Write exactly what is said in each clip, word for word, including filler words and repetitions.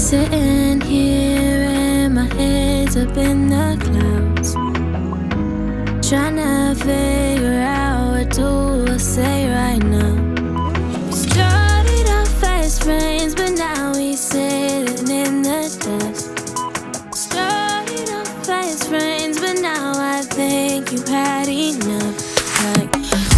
Sitting here and my head's up in the clouds, tryna figure out what do I say right now. We started off as friends, but now we sitting in the dust. Started off as friends, but now I think you had enough. Like,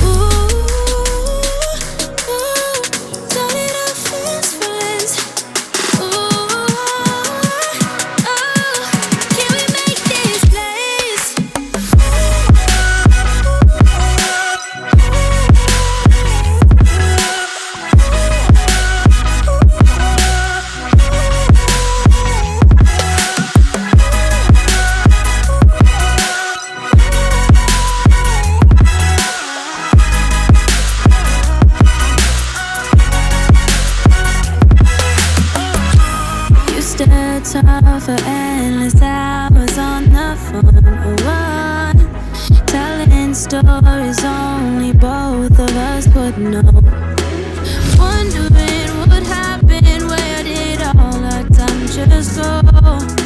talk for endless hours on the phone, alone, telling stories only both of us would know. Wondering what happened, where did all our time just go?